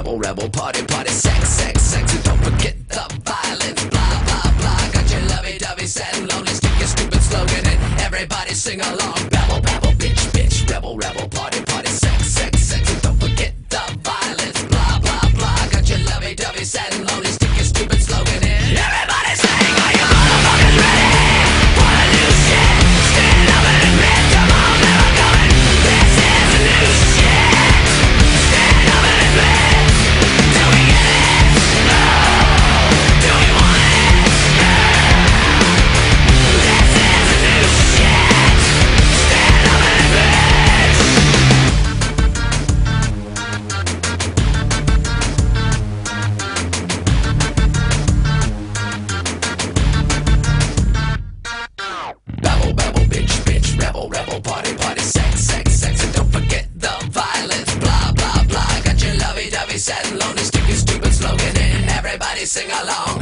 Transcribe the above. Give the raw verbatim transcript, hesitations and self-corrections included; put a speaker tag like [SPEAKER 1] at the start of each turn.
[SPEAKER 1] rebel, rebel, party, party, sex, sex, sex, and don't forget the violence, blah, blah, blah. Got your lovey-dovey, sad and lonely, stick your stupid slogan and everybody sing along. Babble, babble, bitch, bitch, rebel, rebel, party, party, sex, sex, sex, and don't forget the violence, blah, blah, blah. Got your lovey-dovey, sad and lonely, stick your stupid slogan in everybody sing. Are you motherfuckers ready for the new shit? Stand up and admit, come on, never coming. This is the new shit. Stand up and admit. Do we get it? No. Do we want it? No. This is the new shit. Stand up and admit. Babble, babble, bitch, bitch, rebel, rebel, party, party, sex, sex, sex, and don't forget the violence, blah, blah, blah. Got your lovey-dovey, sad and lonely, stick your stupid slogan in, everybody sing along.